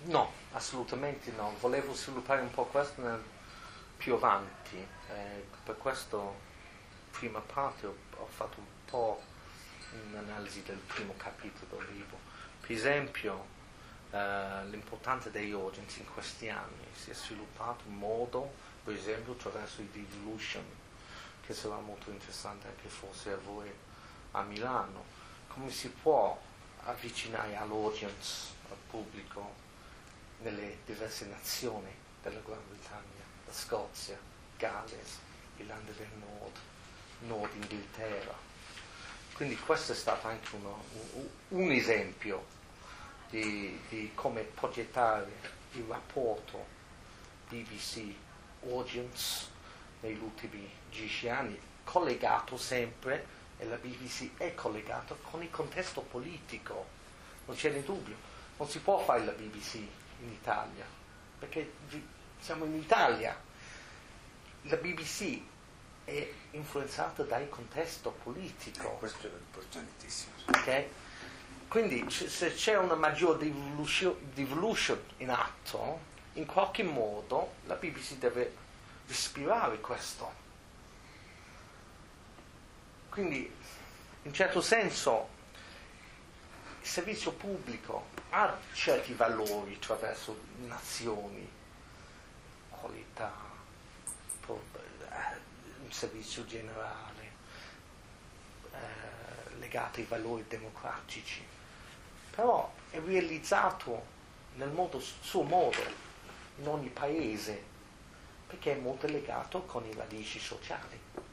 No, assolutamente no. Volevo sviluppare un po' questo più avanti. Per questo, prima parte, ho fatto un po' un'analisi del primo capitolo del libro. Per esempio, l'importanza degli audience in questi anni si è sviluppato in modo, per esempio, attraverso i devolution, che sarà molto interessante anche forse a voi a Milano. Come si può avvicinare all'audience, al pubblico, nelle diverse nazioni della Gran Bretagna, la Scozia, Galles, Irlanda del Nord, Nord Inghilterra. Quindi questo è stato anche un esempio di come progettare il rapporto BBC-audience negli ultimi 10 anni, collegato sempre, e la BBC è collegata con il contesto politico, non c'è né dubbio. Non si può fare la BBC in Italia, perché siamo in Italia. La BBC è influenzata dal contesto politico. Questo è importantissimo. Okay? Quindi se c'è una maggiore devolution in atto, in qualche modo la BBC deve respirare questo. Quindi, in certo senso, il servizio pubblico ha certi valori attraverso nazioni, qualità, un servizio generale, legato ai valori democratici, però è realizzato nel suo modo in ogni paese, perché è molto legato con i radici sociali.